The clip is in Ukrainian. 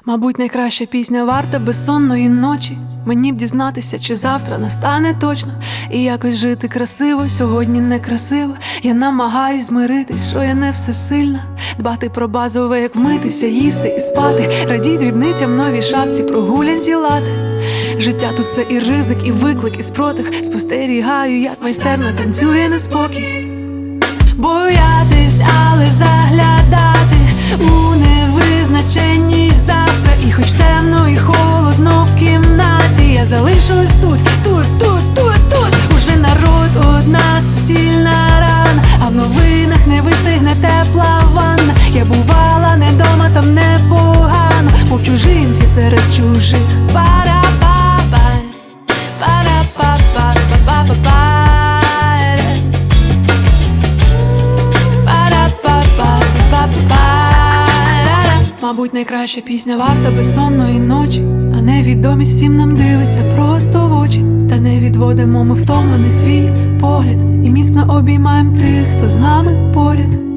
Мабуть, найкраща пісня варта безсонної ночі. Мені б дізнатися, чи завтра настане точно. І якось жити красиво, сьогодні некрасиво. Я намагаюсь змиритись, що я не всесильна. Дбати про базове, як вмитися, їсти і спати. Радій дрібницям, новій шапці, прогулянці лати. Життя тут це і ризик, і виклик, і спротив. Спостерігаю, як майстерно танцює неспокій. Боятись, але заглядати у невизначеність завтра. І хоч темно, і холодно в кімнаті, я залишусь тут. Уже народ одна суцільна рана, а в новинах не вистигне тепла ванна. Я бувала не дома, там непогано, мов чужинці серед чужих. Пара-па-па, пара-па-па-па-па-па. Мабуть, найкраща пісня варта безсонної ночі, а невідомість всім нам дивиться просто в очі. Та не відводимо ми втомлений свій погляд і міцно обіймаємо тих, хто з нами поряд.